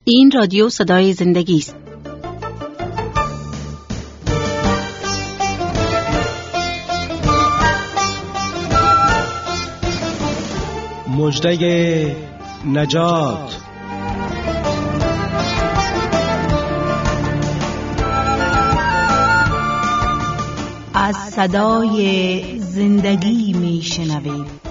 این رادیو صدای زندگی است. مژده نجات. از صدای زندگی میشنوید.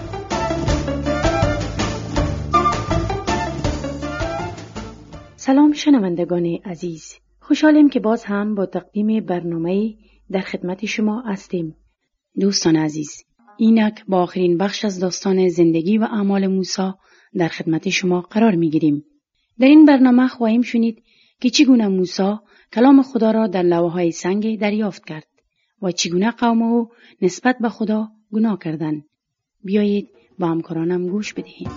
سلام شنوندگان عزیز، خوشحالیم که باز هم با تقدیم برنامه در خدمت شما هستیم. دوستان عزیز، اینک با آخرین بخش از داستان زندگی و اعمال موسی در خدمت شما قرار میگیریم. در این برنامه خواهیم شنید که چگونه موسی کلام خدا را در لوحه‌های سنگ دریافت کرد و چگونه قوم او نسبت به خدا گناه کردند. بیایید با همکارانم گوش بدهیم.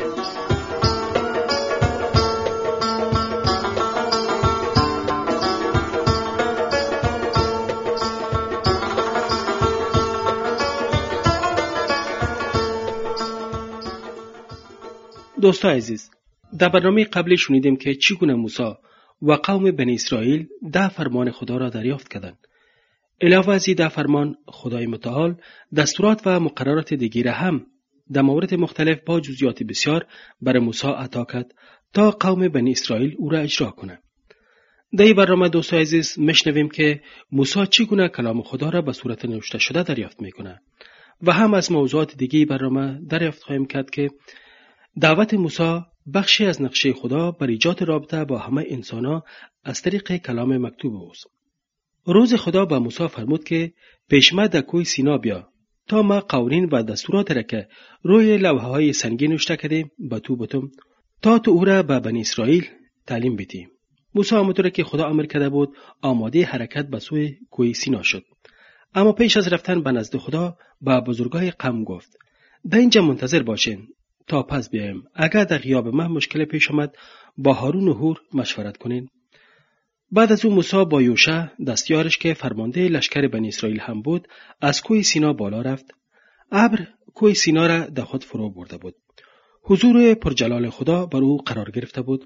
دوستان عزیز، در برنامه قبلی شنیدیم که چگونه موسی و قوم بنی اسرائیل 10 فرمان خدا را دریافت کردند. علاوه از این 10 فرمان، خدای متعال دستورات و مقررات دیگری را هم در موارد مختلف با جزئیات بسیار برای موسی عطا کرد تا قوم بنی اسرائیل او را اجرا کنند. در این برنامه دوستان عزیز میشنویم که موسی چگونه کلام خدا را به صورت نوشته شده دریافت میکنه و هم از موضوعات دیگری برنامه دریافت خواهیم کرد که دعوت موسی بخشی از نقشه خدا بر ایجاد رابطه با همه انسان‌ها از طریق کلام مکتوب اوست. روز خدا به موسی فرمود که پیش ما در کوه سینا بیا تا ما قوانین و دستورات را که روی لوحه‌های سنگی نوشته کردیم به تو بتم تا تو او را به بنی اسرائیل تعلیم بدی. موسی همونطور که خدا امر کرده بود آماده حرکت به سوی کوه سینا شد. اما پیش از رفتن به نزد خدا به بزرگای قوم گفت: در اینجا منتظر باشین تا پس بیایم. اگر در غیاب من مشکل پیش آمد با هارون و هور مشورت کنین. بعد از او موسی با یوشع دستیارش که فرمانده لشکر بنی اسرائیل هم بود از کوه سینا بالا رفت. ابر کوه سینا را در خود فرو برده بود. حضور پرجلال خدا بر او قرار گرفته بود.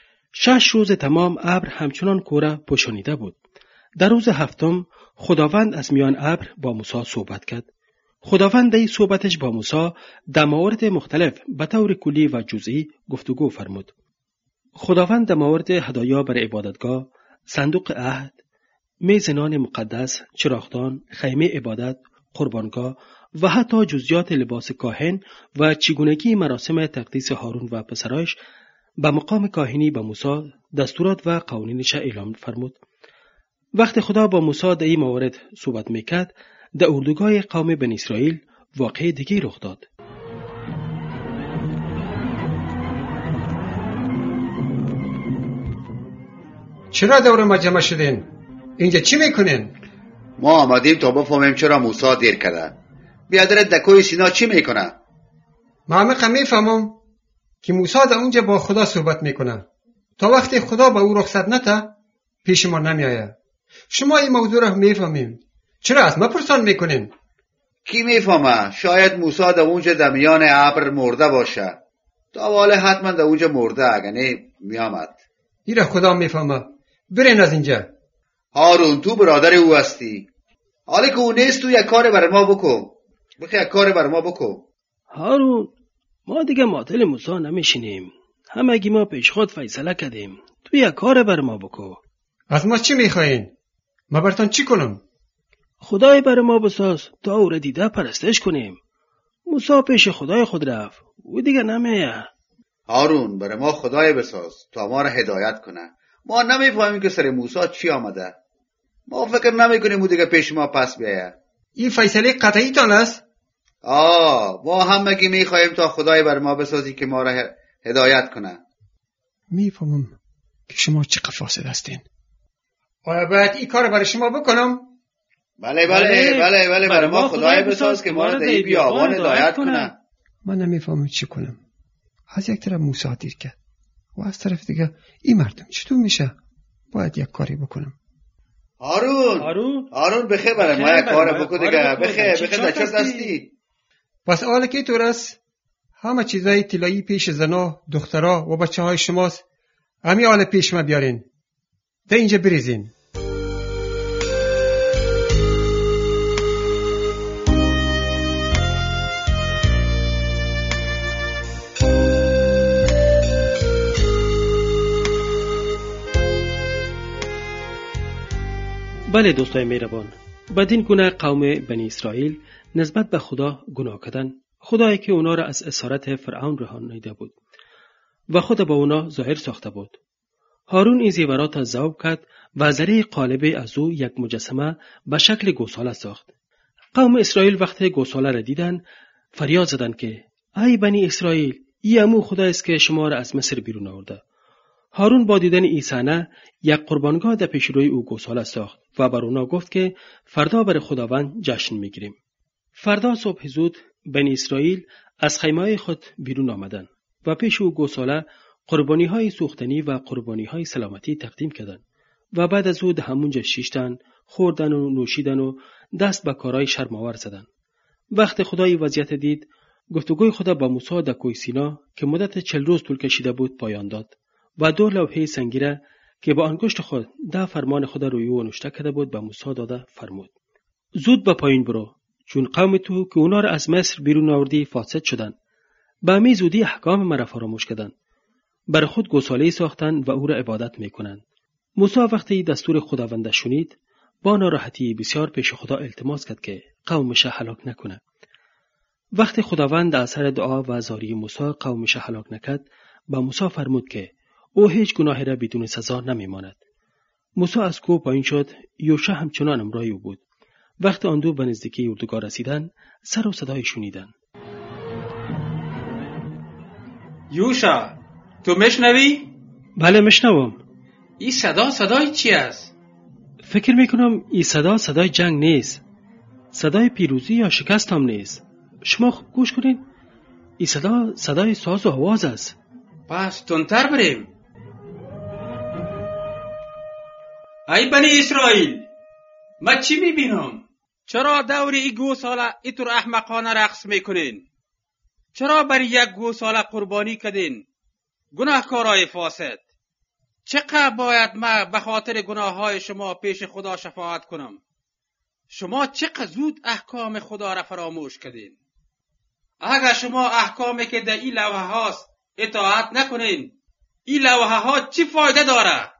6 روز تمام ابر همچنان کوه را پوشانیده بود. در روز 7 خداوند از میان ابر با موسی صحبت کرد. خداوند در صحبتش با موسی در موارد مختلف به طور کلی و جزئی گفتگو فرمود. خداوند در مورد هدایا بر عبادتگاه، صندوق عهد، میز نان مقدس، چراغدان، خیمه عبادت، قربانگاه و حتی جزئیات لباس کاهن و چگونگی مراسم تقدیس هارون و پسرایش به مقام کاهنی به موسی دستورات و قوانینش اعلام فرمود. وقتی خدا با موسی در این موارد صحبت میکرد، در اردوگاه قوم بنی اسرائیل واقعه دیگه رخ داد. چرا دور ما جمع شدین؟ اینجا چی میکنین؟ ما آمدیم تا بفهمیم چرا موسی دیر کرده. بیادرت در کوه سینا چی میکنه؟ ما همه میفهمم که موسی در اونجا با خدا صحبت میکنه. تا وقتی خدا به او رخصت نده پیش ما نمیآید. شما این موضوع را میفهمیم. چرا از ما پرسان میکنین؟ کی میفهمه؟ شاید موسی در اونجا در میان ابر مرده باشه. تا واله حتما در اونجا مرده، اگه نه میامد. ایره خدا میفهمه. برین از اینجا. هارون تو برادر او هستی. حالا که او نیست تو یک کار بر ما بکن. یک کار بر ما بکن. هارون، ما دیگه معطل موسی نمیشینیم. همگی ما پیش خود فیصله کردیم. تو یک کار بر ما بکن. از ما چی میخواین؟ ما براتون چی کنم؟ خدای بر ما بساز تا او را دیده پرستش کنیم. موسی پیش خدای خود رفت. او دیگه نمیه. هارون بر ما خدای بساز تا ما را هدایت کنه. ما نمیفهمیم که سر موسی چی آمده. ما فکر نمیکنیم او دیگه پیش ما پس بیاید. این فیصله قطعی تان است؟ ما همگی میخوایم تا خدای بر ما بسازی که ما را هدایت کنه. میفهمم که شما چقدر فاسد هستین. آیا باید این کار برای شما بکنم؟ بله بر ما خدای بساز که ما را در این بیابان هدایت کنه. من نمیفهمم چی کنم. از یک طرف موسی دیر کرد و از طرف دیگه این مردم چطور میشه؟ باید یک کاری بکنم. هارون بخیر برای ما یک کار بکن دیگه. بخیر در چه دستی؟ پس حالا که طور است همه چیزای طلایی پیش زنا، دخترها و بچه های شماست امی آل پیش ما بیارین. ده اینجا بریزین. بله دوستای مهربان، بدین گونه قوم بنی اسرائیل نسبت به خدا گناه کردن، خدایی که اونا را از اسارت فرعون رهانیده بود و خود با اونا ظاهر ساخته بود. هارون این زیورات را ذوب کرد و ذریع قالب از او یک مجسمه به شکل گوساله ساخت. قوم اسرائیل وقتی گوساله را دیدن فریاد زدند که ای بنی اسرائیل، این امو خدا است که شما را از مصر بیرون آورده. هارون با دیدن این صحنه یک قربانگاه در پیش روی او گوساله ساخت و بر اونا گفت که فردا بر خداوند جشن میگیریم. فردا صبح زود بنی اسرائیل از خیمه‌های خود بیرون آمدند و پیش او گوساله قربانی‌های سوختنی و قربانی‌های سلامتی تقدیم کردند و بعد از او همونجا شیشتن، خوردن و نوشیدن و دست به کارهای شرم‌آور زدند. وقت خدای وضعیت دید، گفتگوی خدا با موسی در کوه سینا که مدت 40 روز طول کشیده بود پایان داد و 2 لوحه سنگی را که با انگشت خود ده فرمان خدا روی او نوشته کرده بود به موسی داده فرمود: زود به پایین برو، چون قوم تو که اونا را از مصر بیرون آوردی فاسد شدند. به همین زودی احکام مرا فراموش کردند. بر خود گوساله ساختند و او را عبادت میکنند. موسی وقتی دستور خداوند شنید، با ناراحتی بسیار پیش خدا التماس کرد که قومش هلاک نکنه. وقتی خداوند از اثر دعا و زاری موسی قومش هلاک نکرد، به موسی فرمود که او هیچ گناهی را بدون سزا نمیماند. موسی از کوه پایین شد، یوشع همچنان همراه او بود. وقتی آن دو به نزدیکی اردوگاه رسیدند، سر و صدای شنیدند. یوشع، تو میشنوی؟ بله میشنوم. این صدای چی است؟ فکر میکنم این صدای جنگ نیست. صدای پیروزی یا شکست هم نیست. شما خوب گوش کنین. این صدای ساز و آواز است. پس تندتر بریم. ای بنی اسرائیل، من چی میبینم؟ چرا دور این گوساله اینطور احمقانه رقص میکنین؟ چرا برای یک گوساله قربانی کردین؟ گناهکارای فاسد، چقدر باید من به خاطر گناههای شما پیش خدا شفاعت کنم؟ شما چقدر زود احکام خدا را فراموش کردین. اگر شما احکامی که در این لوحه هاست اطاعت نکنین، این لوحه ها چی فایده داره؟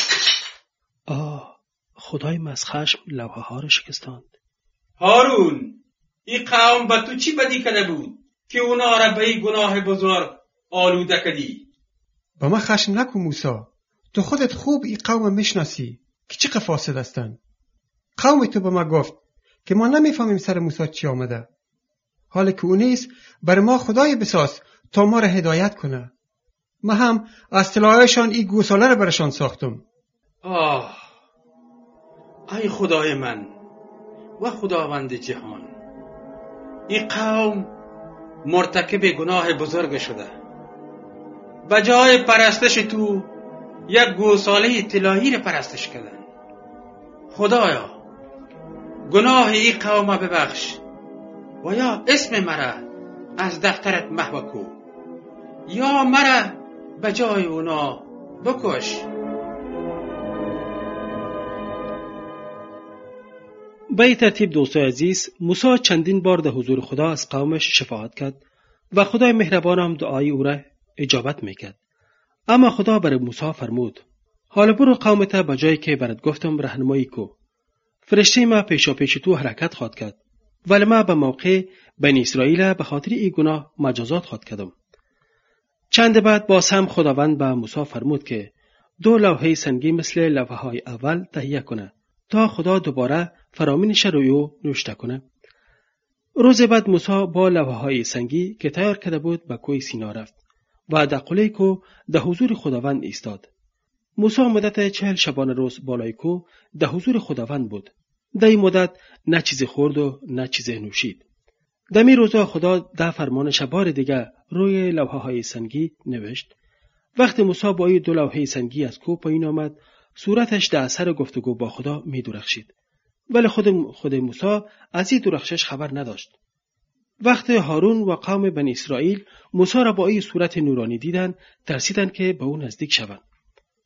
خدای از خشم لوحه ها را شکستاند. هارون، این قوم به تو چی بدی کرده بود که اونا را به این گناه بزرگ آلوده کردی؟ با من خشم نکن موسی. تو خودت خوب این قوم میشناسی که چقدر فاسد هستن. قوم تو به ما گفت که ما نمیفهمیم سر موسی چی آمده. حالا که او نیست، بر ما خدای بساز تا ما را هدایت کنه. ما هم از طلایشان این گوساله را برشان ساختم. ای خدای من و خداوند جهان، این قوم مرتکب گناه بزرگ شده. به جای پرستش تو یک گوساله طلایی را پرستش کردن. خدایا، گناه این قوم ببخش و یا اسم مرا از دفترت محو کو یا مرا به جای اونا بکش. به این ترتیب دوستای عزیز، موسی چندین بار در حضور خدا از قومش شفاعت کرد و خدای مهربان هم دعای او را اجابت میکرد. اما خدا بر موسی فرمود: حالا برو قومت به جایی که برات گفتم راهنمایی کو. فرشته ما پیشا پیش تو حرکت خواد کرد، ولی ما به موقع بنی اسرائیل به خاطر این گناه مجازات خواد کردم. چند بعد باز هم خداوند به موسی فرمود که 2 لوحه سنگی مثل لوحه های اول تهیه کنه تا خدا دوباره فرامینش روی او نوشته کنه. روز بعد موسی با لوحه های سنگی که تیار کرده بود به کوه سینا رفت و در قله کوه در حضور خداوند ایستاد. موسی مدت 40 شبانه روز بالای کوه در حضور خداوند بود. در این مدت نه چیز خورد و نه چیز نوشید. در این روزا خدا ده فرمانش بار دیگه روی لوحه های سنگی نوشت. وقتی موسی با این 2 لوحه سنگی از کوه پایین آمد، صورتش در اثر گفتگو با خدا می درخشید. ولی خود موسی از این درخشش خبر نداشت. وقتی هارون و قوم بنی اسرائیل موسی را با این صورت نورانی دیدند، ترسیدند که به او نزدیک شوند.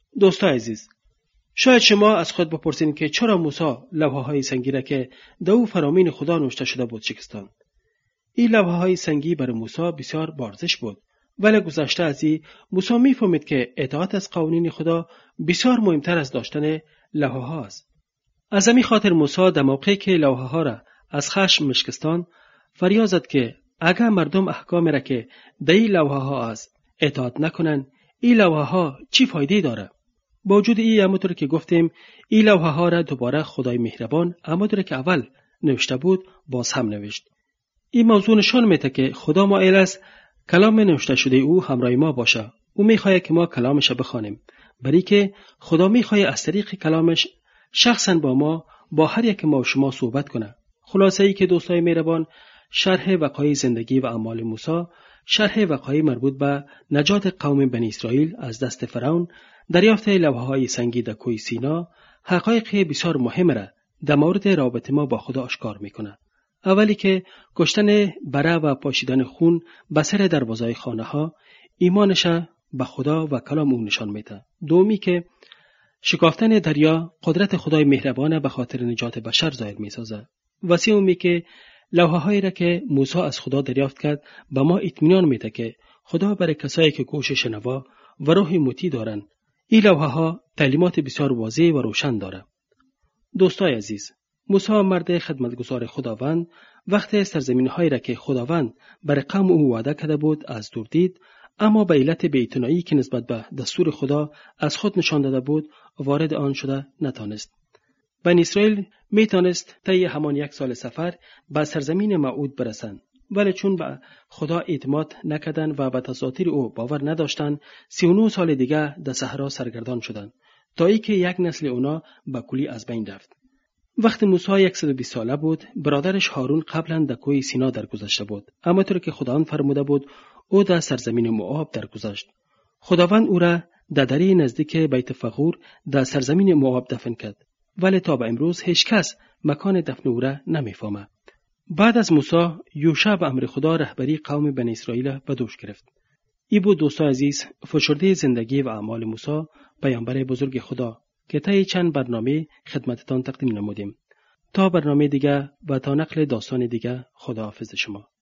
دوستای عزیز، شاید شما از خود بپرسین که چرا موسی لوحه‌های سنگی را که در او فرامین خدا نوشته شده بود شکستان. این لوحه‌های سنگی برای موسی بسیار بارزش بود، ولی گذشته از این موسی می‌فهمید که اطاعت از قوانین خدا بسیار مهمتر از داشتن لوحه‌ها است. از همین خاطر موسی در موقعی که لوحه‌ها را از خشم مشکستان فریاد زد که اگر مردم احکام را که در این لوحه‌ها است اطاعت نکنند، این لوحه‌ها چی فایده داره؟ با وجود این همونطور که گفتیم این لوحه‌ها را دوباره خدای مهربان همونطور که اول نوشته بود باز هم نوشت. این موضوع نشان میده که خدا مایل است کلام نوشته شده او همراه ما باشه. او میخواهد که ما کلامش بخوانیم، برای که خدا میخواهد از طریق کلامش شخصا با هر یک ما و شما صحبت کنه. خلاصه ای که دوستای مهربان، شرح وقایع زندگی و اعمال موسی، شرح وقایع مربوط به نجات قوم بنی اسرائیل از دست فرعون، دریافت لوحه‌های سنگی در کوه سینا، حقایق بسیار مهم را در مورد رابطه ما با خدا آشکار میکنه. اولی که کشتن بره و پاشیدن خون به سر دروازه‌های خانه‌ها ایمانش به خدا و کلام او نشان میده. دومی که شکافتن دریا قدرت خدای مهربان به خاطر نجات بشر ظاهر میسازه. و سومی که لوحه‌هایی را که موسی از خدا دریافت کرد به ما اطمینان میده که خدا برای کسایی که گوش شنوا و روح مطیع دارند این لوحه‌ها تعلیمات بسیار واضح و روشن داره. دوستای عزیز، موسی مرد خدمتگزار خداوند وقتی سرزمین‌هایی را که خداوند برای قوم او وعده کرده بود از دور دید، اما به علت بی‌اعتنایی که نسبت به دستور خدا از خود نشان داده بود وارد آن شده نتانست. بنی اسرائیل میتونست طی همان 1 سال سفر به سرزمین موعود برسند، ولی چون به خدا اعتماد نکردند و به اساطیر او باور نداشتند 39 سال دیگه در صحرا سرگردان شدند تا اینکه یک نسل اونا به کلی از بین رفت. وقتی موسی 120 ساله بود، برادرش هارون قبلا در کوه سینا درگذشته بود، اما طور که خداوند فرموده بود او در سرزمین موآب درگذشت. خداوند او را در دره نزدیک بیت فغور در سرزمین موآب دفن کرد، ولی تا به امروز هیچ کس مکان دفن او را نمیفهمه. بعد از موسی یوشع به امر خدا رهبری قوم بنی اسرائیل به دوش گرفت. ای بود دوستان عزیز فشرده زندگی و اعمال موسی پیامبر بزرگ خدا که طی چند برنامه خدمتتان تقدیم نمودیم. تا برنامه دیگه و تا نقل داستان دیگه، خداحافظ شما.